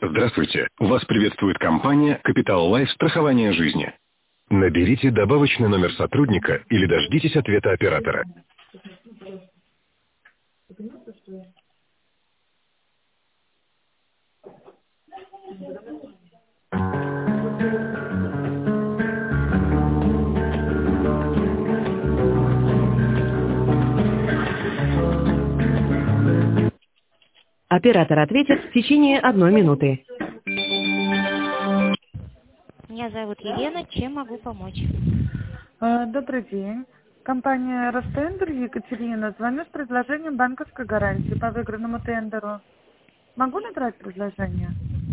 Здравствуйте. Вас приветствует компания Capital Life страхование жизни. Наберите добавочный номер сотрудника или дождитесь ответа оператора. Оператор ответит в течение 1 минуты. Меня зовут Елена. Чем могу помочь? Добрый день. Компания Ростендер, Екатерина. Звоню с предложением банковской гарантии по выигранному тендеру. Могу набрать предложение?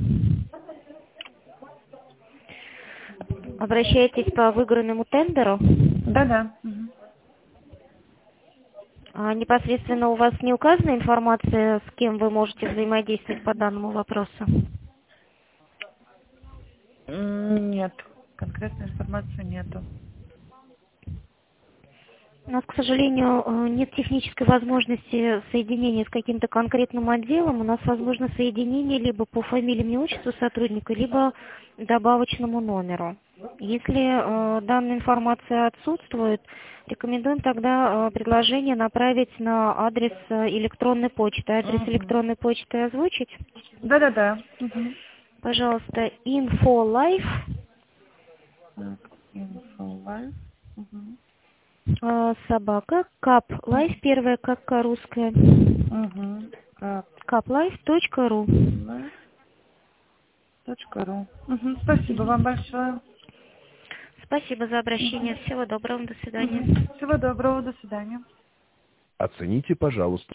Обращаетесь по выигранному тендеру? Да-да. Непосредственно у вас не указана информация, с кем вы можете взаимодействовать по данному вопросу? Нет, конкретной информации нету. У нас, к сожалению, нет технической возможности соединения с каким-то конкретным отделом. У нас возможно соединение либо по фамилии, имени, отчеству сотрудника, либо добавочному номеру. Если данная информация отсутствует, рекомендуем тогда предложение направить на адрес электронной почты. Адрес электронной почты озвучить? Да-да-да. Пожалуйста, infolife. Infolife. Собака, caplife, первая как русская. caplife.ru. Спасибо вам большое. Спасибо за обращение. Всего доброго. До свидания. Всего доброго. До свидания. Оцените, пожалуйста.